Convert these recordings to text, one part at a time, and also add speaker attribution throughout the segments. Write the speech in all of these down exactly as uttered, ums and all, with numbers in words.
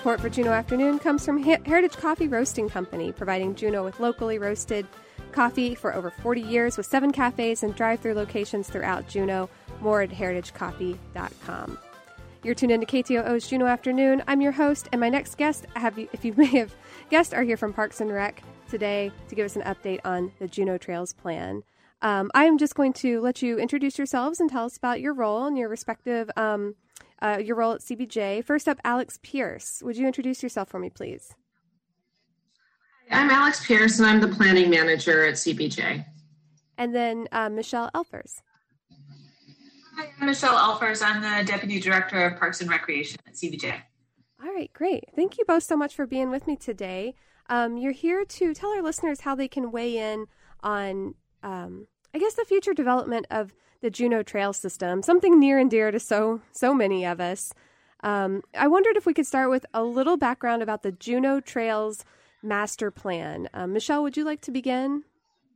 Speaker 1: Support for Juneau Afternoon comes from Heritage Coffee Roasting Company, providing Juneau with locally roasted coffee for over forty years with seven cafes and drive-through locations throughout Juneau. More at heritage coffee dot com. You're tuned into K T O O's Juneau Afternoon. I'm your host, and my next guest, have you, if you may have guessed, are here from Parks and Rec today to give us an update on the Juneau Trails plan. Um, I am just going to let you introduce yourselves and tell us about your role and your respective um, uh, your role at C B J. First up, Alex Pierce. Would you introduce yourself for me, please?
Speaker 2: I'm Alex Pierce, and I'm the planning manager at C B J.
Speaker 1: And then uh, Michelle Elfers.
Speaker 3: Hi, I'm Michelle Elfers. I'm the Deputy Director of Parks and Recreation at C B J.
Speaker 1: All right, great. Thank you both so much for being with me today. Um, you're here to tell our listeners how they can weigh in on, um, I guess, the future development of the Juneau Trail system, something near and dear to so so many of us. Um, I wondered if we could start with a little background about the Juneau Trails Master Plan. Um, Michelle, would you like to begin?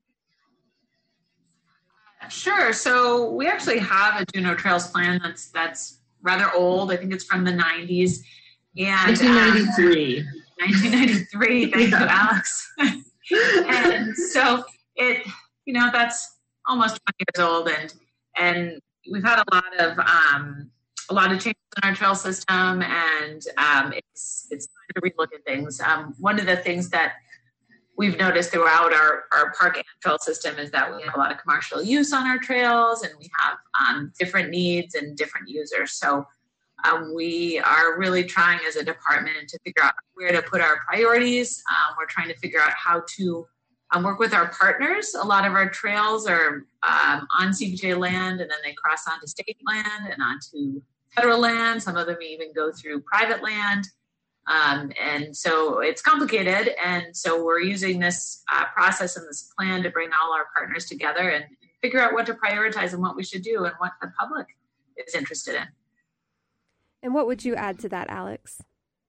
Speaker 3: Sure. So we actually have a Juneau Trails plan that's that's rather old. I think it's from the nineties. And
Speaker 2: nineteen ninety-three.
Speaker 3: Um, nineteen ninety-three. Thank yeah. you, Alex. And so it, you know, that's almost twenty years old, and and we've had a lot of um, a lot of changes in our trail system, and um, it's it's time to relook at things. Um, one of the things that we've noticed throughout our, our park and trail system is that we have a lot of commercial use on our trails, and we have um, different needs and different users. So um, we are really trying as a department to figure out where to put our priorities. Um, we're trying to figure out how to um, work with our partners. A lot of our trails are um, on C B J land, and then they cross onto state land and onto federal land. Some of them even go through private land. Um, and so it's complicated. And so we're using this uh, process and this plan to bring all our partners together and figure out what to prioritize and what we should do and what the public is interested in.
Speaker 1: And what would you add to that, Alex?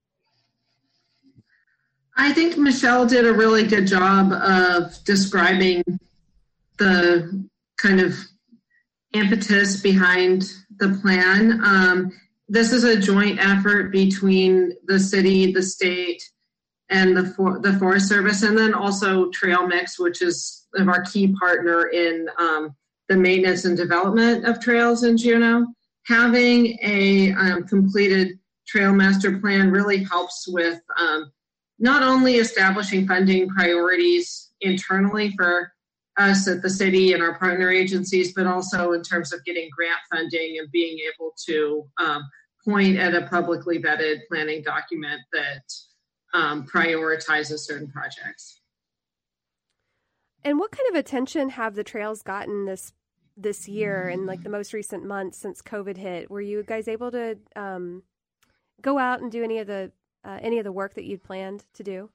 Speaker 2: I think Michelle did a really good job of describing the kind of impetus behind the plan. Um, This is a joint effort between the city, the state, and the for, the Forest Service, and then also Trail Mix, which is our key partner in um, the maintenance and development of trails in Juneau. Having a um, completed trail master plan really helps with um, not only establishing funding priorities internally for us at the city and our partner agencies, but also in terms of getting grant funding and being able to um, point at a publicly vetted planning document that um, prioritizes certain projects.
Speaker 1: And what kind of attention have the trails gotten this this year and like the most recent months since COVID hit? Were you guys able to um, go out and do any of the uh, any of the work that you'd planned to do?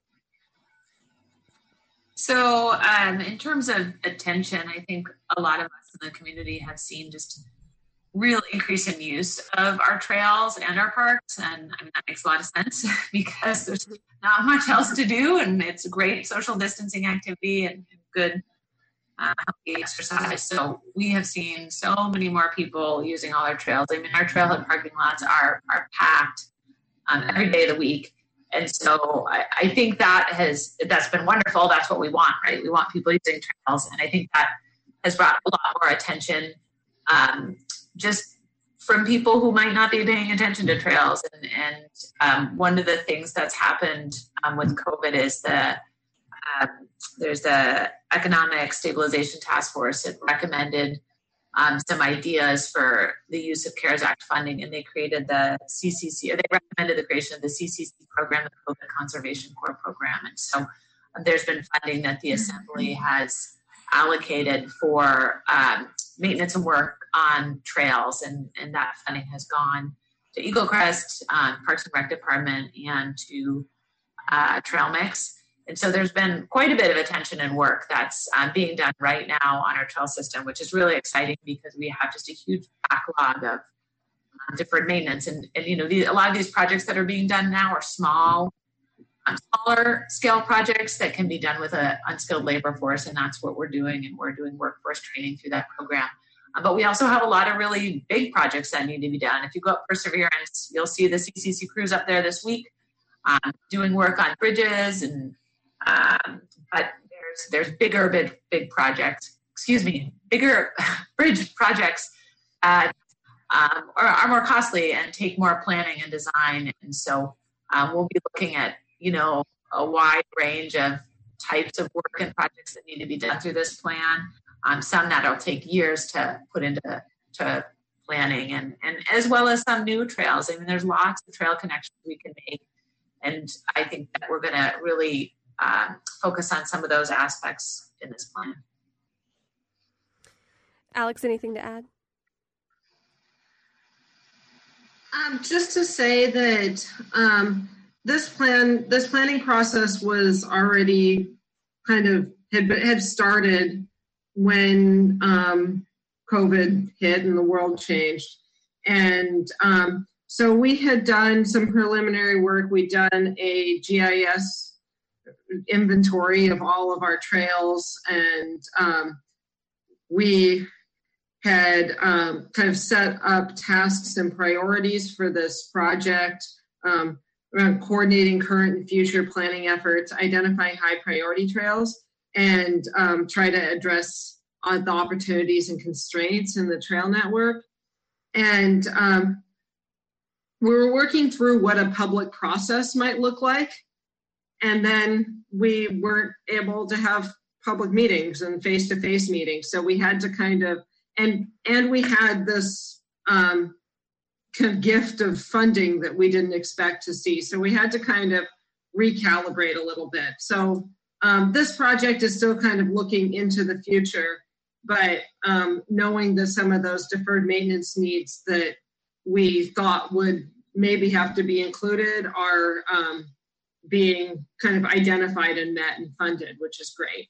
Speaker 3: So um, in terms of attention, I think a lot of us in the community have seen just real increase in use of our trails and our parks. And I mean, that makes a lot of sense because there's not much else to do. And it's a great social distancing activity and good uh, healthy exercise. So we have seen so many more people using all our trails. I mean, our trailhead parking lots are, are packed um, every day of the week. And so I, I think that has, that's been wonderful. That's what we want, right? We want people using trails. And I think that has brought a lot more attention um, just from people who might not be paying attention to trails. And, and um, one of the things that's happened um, with COVID is the uh, there's the Economic Stabilization Task Force that recommended um, some ideas for the use of CARES Act funding, and they created the C C C, or they recommended the creation of the C C C program, the COVID Conservation Corps program. And so um, there's been funding that the Assembly has allocated for um, maintenance and work on trails, and, and that funding has gone to Eagle Crest, um, Parks and Rec Department, and to uh, Trail Mix. And so there's been quite a bit of attention and work that's um, being done right now on our trail system, which is really exciting because we have just a huge backlog of um, deferred maintenance. And, and you know, the, a lot of these projects that are being done now are small, um, smaller scale projects that can be done with an unskilled labor force, and that's what we're doing. And we're doing workforce training through that program. Um, but we also have a lot of really big projects that need to be done. If you go up Perseverance, you'll see the C C C crews up there this week. um, doing work on bridges, and um, but there's there's bigger big big projects. Excuse me, bigger bridge projects that um, are, are more costly and take more planning and design. And so um, we'll be looking at you know a wide range of types of work and projects that need to be done through this plan. Um, some that'll take years to put into to planning, and, and as well as some new trails. I mean, there's lots of trail connections we can make. And I think that we're going to really uh, focus on some of those aspects in this plan.
Speaker 1: Alex, anything to add?
Speaker 2: Um, just to say that um, this plan, this planning process was already kind of had had started when um, COVID hit and the world changed, and um, so we had done some preliminary work. We'd done a G I S inventory of all of our trails, and um, we had um, kind of set up tasks and priorities for this project um, around coordinating current and future planning efforts, identifying high priority trails, and um, try to address uh, the opportunities and constraints in the trail network. And um, we were working through what a public process might look like. And then we weren't able to have public meetings and face-to-face meetings. So we had to kind of, and and we had this um, kind of gift of funding that we didn't expect to see. So we had to kind of recalibrate a little bit. So um, this project is still kind of looking into the future, but um, knowing that some of those deferred maintenance needs that we thought would maybe have to be included are um, being kind of identified and met and funded, which is great.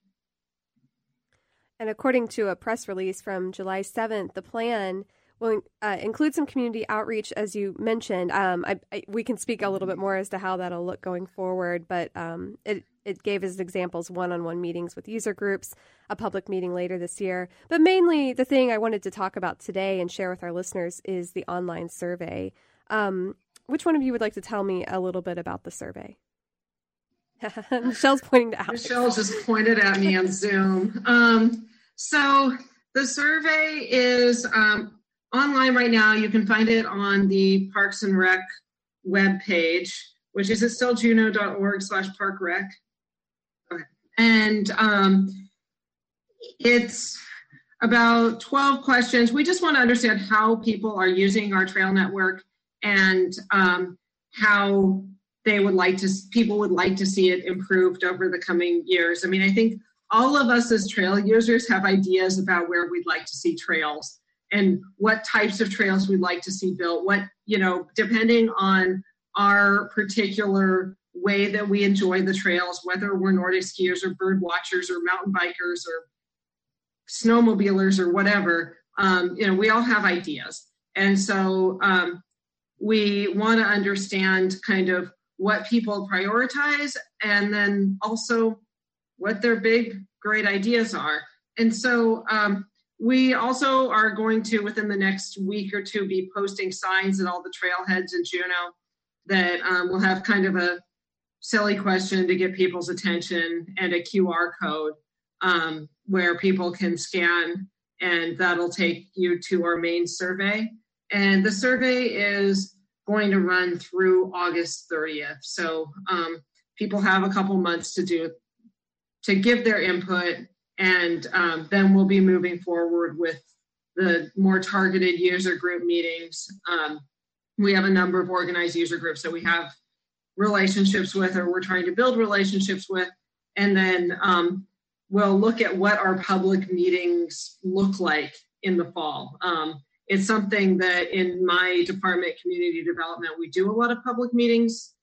Speaker 1: And according to a press release from July seventh, the plan will uh, include some community outreach, as you mentioned. Um, I, I, we can speak a little bit more as to how that'll look going forward, but um, it, it gave as examples one-on-one meetings with user groups, a public meeting later this year. But mainly the thing I wanted to talk about today and share with our listeners is the online survey. Um, which one of you would like to tell me a little bit about the survey? Michelle's pointing to Alex.
Speaker 2: Michelle just pointed at me on Zoom. Um, so the survey is um, online right now. You can find it on the Parks and Rec webpage, which is at still juneau dot org slash park rec. Okay. And um, it's about twelve questions. We just want to understand how people are using our trail network and um, how they would like to, people would like to see it improved over the coming years. I mean, I think all of us as trail users have ideas about where we'd like to see trails and what types of trails we'd like to see built, what, you know, depending on our particular way that we enjoy the trails, whether we're Nordic skiers or bird watchers or mountain bikers or snowmobilers or whatever, um, you know, we all have ideas. And so um, we want to understand kind of what people prioritize, and then also what their big, great ideas are. And so um, we also are going to, within the next week or two, be posting signs at all the trailheads in Juneau that um, will have kind of a silly question to get people's attention and a Q R code um, where people can scan, and that'll take you to our main survey. And the survey is going to run through August thirtieth. So um, people have a couple months to do, to give their input, and um, then we'll be moving forward with the more targeted user group meetings. Um, we have a number of organized user groups that we have relationships with, or we're trying to build relationships with, and then um, we'll look at what our public meetings look like in the fall. Um, It's something that in my department, community development, we do a lot of public meetings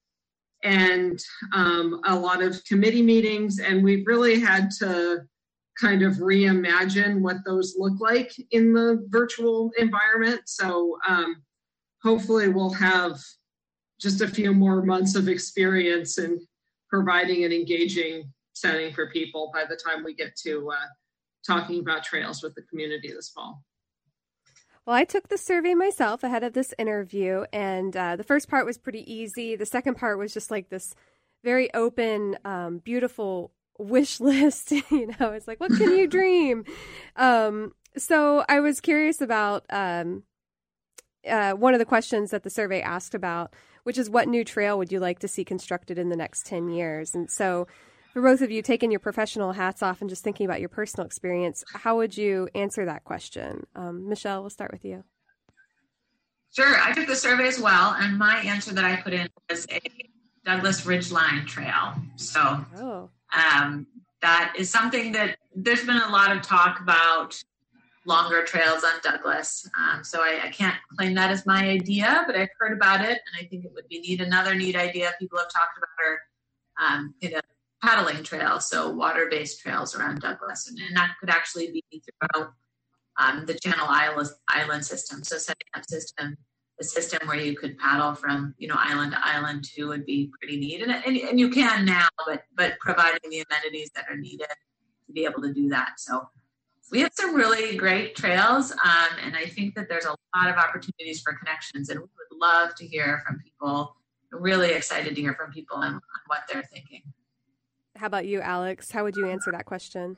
Speaker 2: and um, a lot of committee meetings, and we've really had to kind of reimagine what those look like in the virtual environment. So um, hopefully we'll have just a few more months of experience in providing an engaging setting for people by the time we get to uh, talking about trails with the community this fall.
Speaker 1: Well, I took the survey myself ahead of this interview, and uh, the first part was pretty easy. The second part was just like this very open, um, beautiful wish list. You know, it's like, what can you dream? Um, so I was curious about um, uh, one of the questions that the survey asked about, which is what new trail would you like to see constructed in the next ten years? And so for both of you, taking your professional hats off and just thinking about your personal experience, how would you answer that question? Um, Michelle, we'll start with you.
Speaker 3: Sure. I took the survey as well, and my answer that I put in was a Douglas Ridgeline Trail. So
Speaker 1: oh.
Speaker 3: um, that is something that there's been a lot of talk about longer trails on Douglas. Um, so I, I can't claim that as my idea, but I've heard about it, and I think it would be neat. Another neat idea people have talked about are um, you know, paddling trails, so water-based trails around Douglas, and, and that could actually be throughout um, the Channel Island, island system. So setting up system, a system where you could paddle from, you know, island to island too would be pretty neat, and, and and you can now, but but providing the amenities that are needed to be able to do that. So we have some really great trails, um, and I think that there's a lot of opportunities for connections, and we would love to hear from people. We're really excited to hear from people on, on what they're thinking.
Speaker 1: How about you, Alex? How would you answer that question?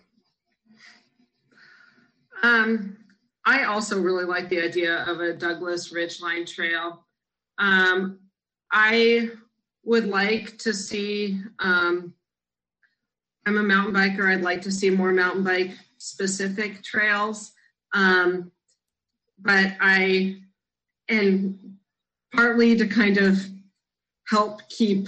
Speaker 2: Um, I also really like the idea of a Douglas Ridgeline Trail. Um, I would like to see, um, I'm a mountain biker, I'd like to see more mountain bike specific trails. Um, but I, and partly to kind of help keep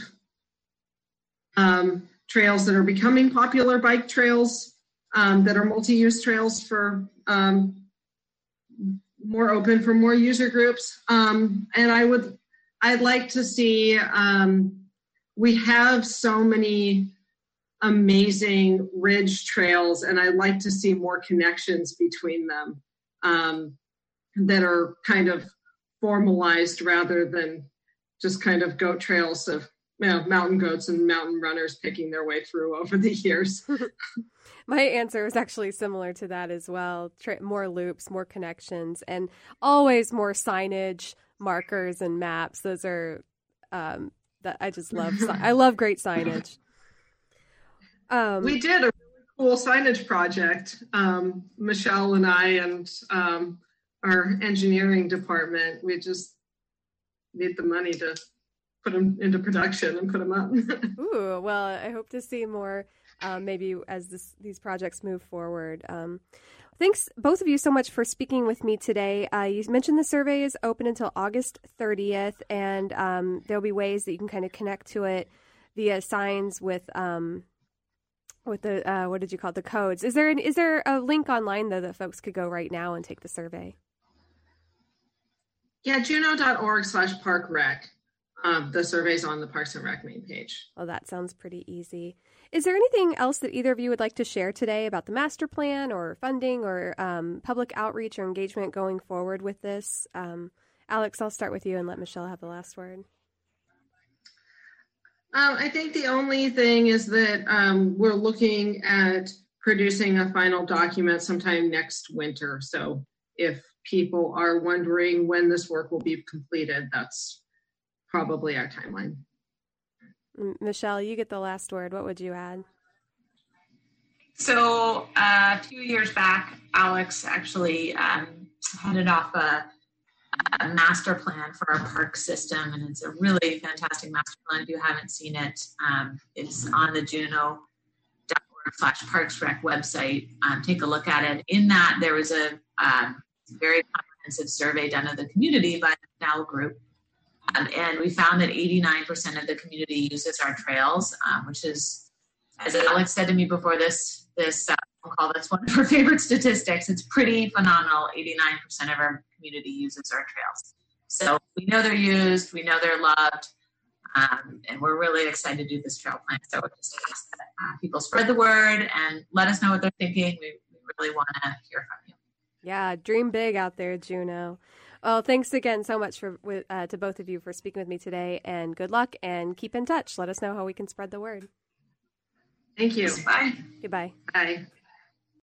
Speaker 2: um, trails that are becoming popular bike trails, um, that are multi-use trails for um, more open for more user groups. Um, and I would, I'd like to see, um, we have so many amazing ridge trails, and I'd like to see more connections between them um, that are kind of formalized rather than just kind of goat trails of, you know, mountain goats and mountain runners picking their way through over the years.
Speaker 1: My answer was actually similar to that as well. Tra- more loops, more connections, and always more signage, markers, and maps. Those are um, that I just love. Si- I love great signage. Um,
Speaker 2: we did a really cool signage project, um, Michelle and I and um, our engineering department. We just need the money to put them into production and put them up.
Speaker 1: Ooh, well, I hope to see more um, maybe as this, these projects move forward. Um, thanks, both of you, so much for speaking with me today. Uh, you mentioned the survey is open until August thirtieth, and um, there'll be ways that you can kind of connect to it via signs with um, with the, uh, what did you call it, the codes. Is there an, is there a link online, though, that folks could go right now and take the survey?
Speaker 2: Yeah, juneau.org slash park rec. Um, the survey's on the Parks and Rec main page.
Speaker 1: Well, that sounds pretty easy. Is there anything else that either of you would like to share today about the master plan or funding or um, public outreach or engagement going forward with this? Um, Alex, I'll start with you and let Michelle have the last word.
Speaker 2: Um, I think the only thing is that um, we're looking at producing a final document sometime next winter. So if people are wondering when this work will be completed, that's probably our timeline.
Speaker 1: Michelle, you get the last word. What would you add?
Speaker 3: So uh, a few years back, Alex actually um, headed off a, a master plan for our park system, and it's a really fantastic master plan. If you haven't seen it, um, it's on the juneau dot org slash parks rec website. Um, take a look at it. In that, there was a um, very comprehensive survey done of the community by the McDowell Group. Um, and we found that eighty-nine percent of the community uses our trails, um, which is, as Alex said to me before this this uh, phone call, that's one of her favorite statistics. It's pretty phenomenal. eighty-nine percent of our community uses our trails. So we know they're used, we know they're loved, um, and we're really excited to do this trail plan. So we just ask that uh, people spread the word and let us know what they're thinking. We, we really want to hear from you.
Speaker 1: Yeah, dream big out there, Juneau. Well, thanks again so much for uh, to both of you for speaking with me today, and good luck, and keep in touch. Let us know how we can spread the word.
Speaker 2: Thank you.
Speaker 3: Bye.
Speaker 1: Goodbye.
Speaker 2: Bye.